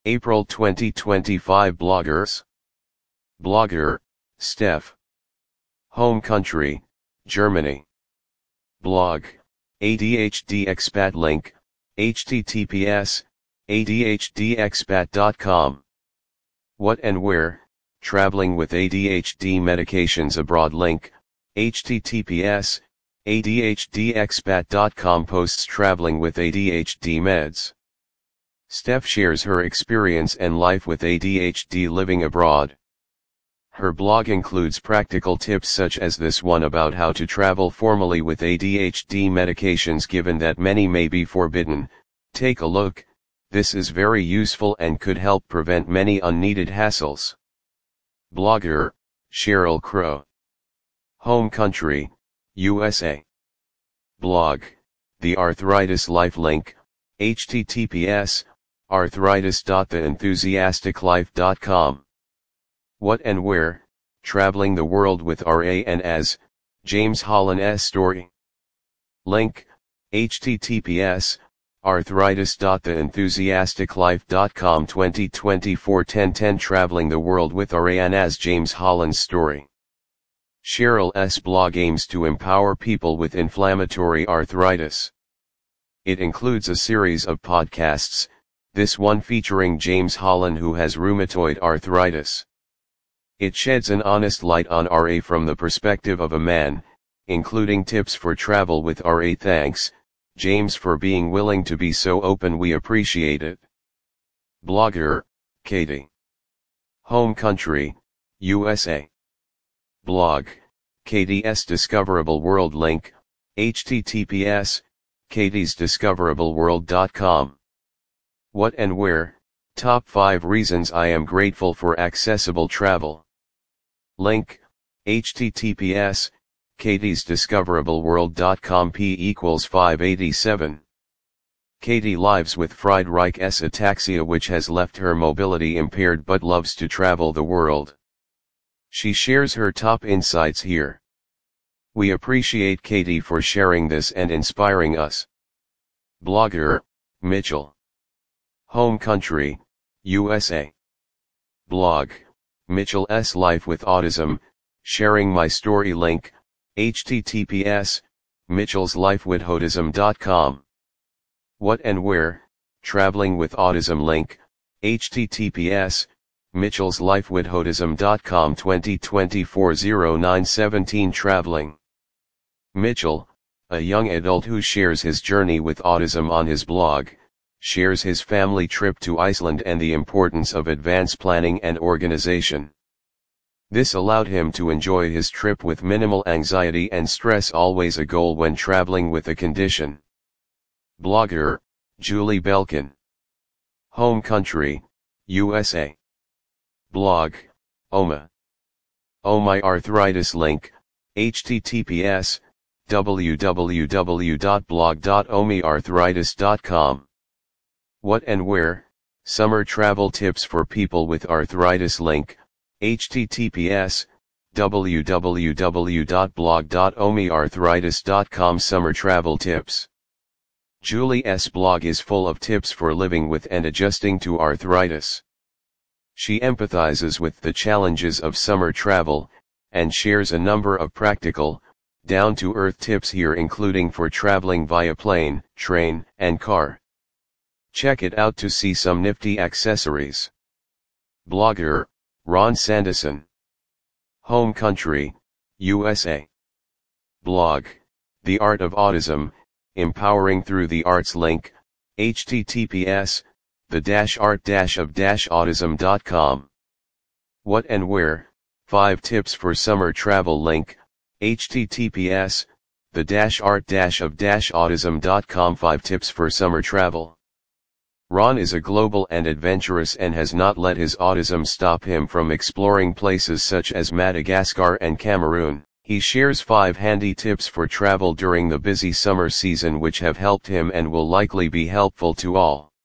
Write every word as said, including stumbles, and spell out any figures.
April twenty twenty-five. Bloggers. Blogger, Steph. Home country, Germany. Blog, A D H D Expat link, https, A D H D expat dot com. What and where, traveling with A D H D medications abroad link, https, A D H D expat dot com posts traveling with A D H D meds. Steph shares her experience and life with A D H D living abroad. Her blog includes practical tips such as this one about how to travel formally with A D H D medications given that many may be forbidden. Take a look, this is very useful and could help prevent many unneeded hassles. Blogger, Cheryl Crow. Home country, U S A. Blog, The Arthritis Life link, https, arthritis dot the enthusiastic life dot com. What and where, traveling the world with R A N as, James Holland's story. Link, https, arthritis dot the enthusiastic life dot com twenty twenty-four ten ten Traveling the world with R A N as James Holland's story. Cheryl's blog aims to empower people with inflammatory arthritis. It includes a series of podcasts, this one featuring James Holland who has rheumatoid arthritis. It sheds an honest light on R A from the perspective of a man, including tips for travel with R A. Thanks, James, for being willing to be so open. We appreciate it. Blogger, Katie. Home country, U S A. Blog, Katie's Discoverable World link, https, katies discoverable world dot com. What and where, top five reasons I am grateful for accessible travel. Link, https, katies discoverable world dot com p equals five eighty-seven. Katie lives with Friedreich's ataxia which has left her mobility impaired but loves to travel the world. She shares her top insights here. We appreciate Katie for sharing this and inspiring us. Blogger, Mitchell. Home country, U S A. Blog, Mitchell's Life with Autism, sharing my story link, https, mitchells life with autism dot com. What and where, traveling with autism link, https, mitchells life with autism dot com twenty twenty-four oh nine seventeen Traveling. Mitchell, a young adult who shares his journey with autism on his blog, shares his family trip to Iceland and the importance of advance planning and organization. This allowed him to enjoy his trip with minimal anxiety and stress, always a goal when traveling with a condition. Blogger, Julie Belkin. Home country, U S A. Blog, O M A. Oh My Arthritis link, https, w w w dot blog dot o my arthritis dot com. What and where, summer travel tips for people with arthritis link, https, w w w dot blog dot o my arthritis dot com Summer travel tips. Julie's blog is full of tips for living with and adjusting to arthritis. She empathizes with the challenges of summer travel, and shares a number of practical, down-to-earth tips here, including for traveling via plane, train, and car. Check it out to see some nifty accessories. Blogger, Ron Sandison. Home country, U S A. Blog, The Art of Autism, empowering through the arts link, https, the dash art dash of dash autism dot com. What and where, five tips for summer travel link, https, the dash art dash of dash autism dot com five tips for summer travel. Ron is a global and adventurous and has not let his autism stop him from exploring places such as Madagascar and Cameroon. He shares five handy tips for travel during the busy summer season which have helped him and will likely be helpful to all.